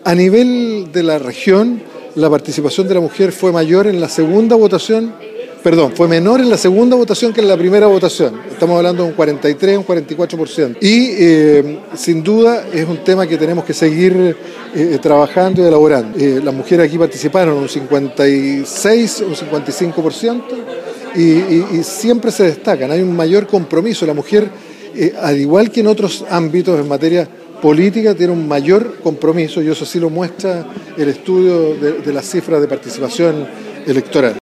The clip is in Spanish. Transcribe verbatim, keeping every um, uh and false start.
A nivel de la región, la participación de la mujer fue mayor en la segunda votación, perdón, fue menor en la segunda votación que en la primera votación. Estamos hablando de un cuarenta y tres, un cuarenta y cuatro por ciento. Y eh, sin duda es un tema que tenemos que seguir eh, trabajando y elaborando. Eh, las mujeres aquí participaron un cincuenta y seis, un cincuenta y cinco por ciento y, y, y siempre se destacan. Hay un mayor compromiso. La mujer, eh, al igual que en otros ámbitos en materia política, tiene un mayor compromiso y eso sí lo muestra el estudio de, de las cifras de participación electoral.